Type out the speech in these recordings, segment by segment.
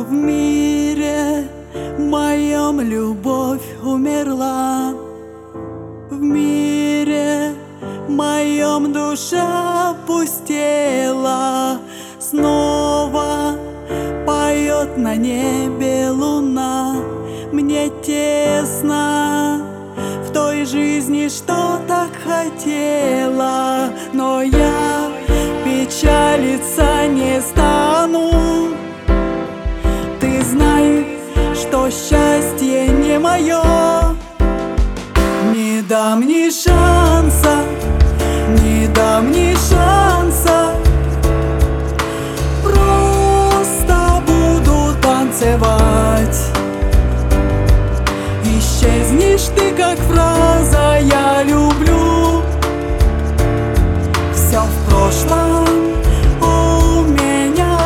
В мире моем любовь умерла, в мире моем душа пустела. Снова поет на небе луна. Мне тесно в той жизни, что так хотела, но я печалиться не стану. Ты знай, что счастье не мое. Не дам ни шанса, не дам ни шанса. Просто буду танцевать. Исчезнешь ты, как фраза «я люблю». Все в прошлом у меня.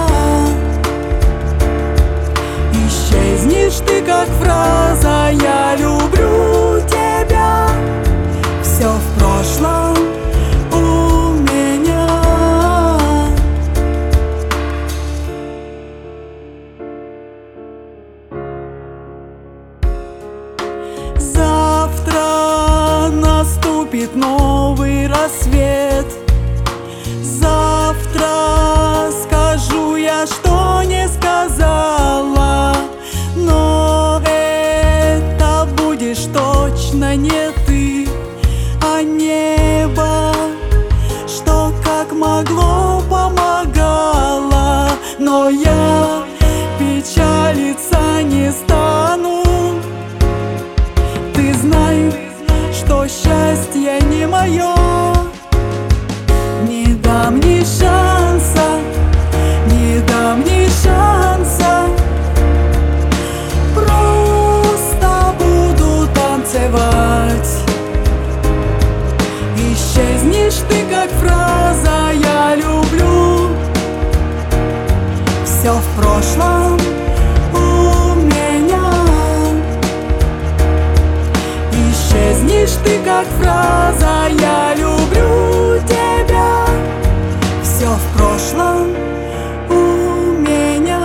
Исчезнешь ты, как фраза «я люблю тебя». Все в прошлом у меня. Завтра наступит новый рассвет. Завтра скажу я, что не сказала, но это будешь точно не ты, а небо, что как могло помогало. Но я печалиться не стану. Ты знай, что счастье не мое. Не дам ни шанса, не дам ни шанса. Просто буду танцевать. Исчезнешь ты, как фраза «я люблю». Все в прошлом у меня. Исчезнешь ты, как фраза «я люблю тебя». Все в прошлом у меня.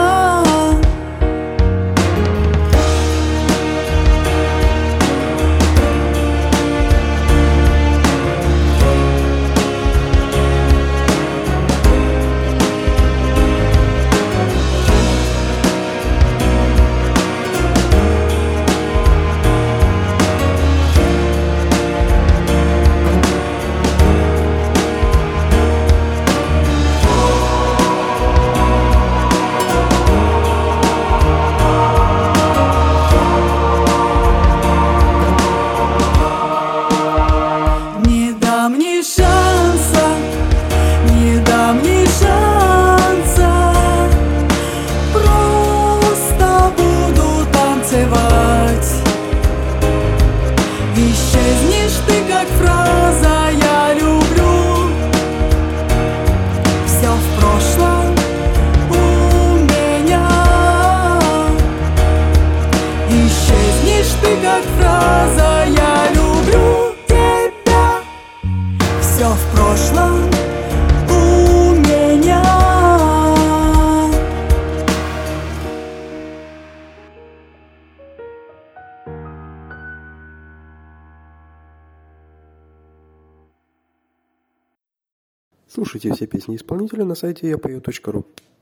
Не дам ни шанса, не дам ни шанса. Просто буду танцевать. Исчезнешь ты, как фраза «я люблю». Все в прошлом у меня. Исчезнешь ты, как фраза «я люблю тебя». Все в прошлом у меня. Слушайте все песни исполнителя на сайте yapою.ru.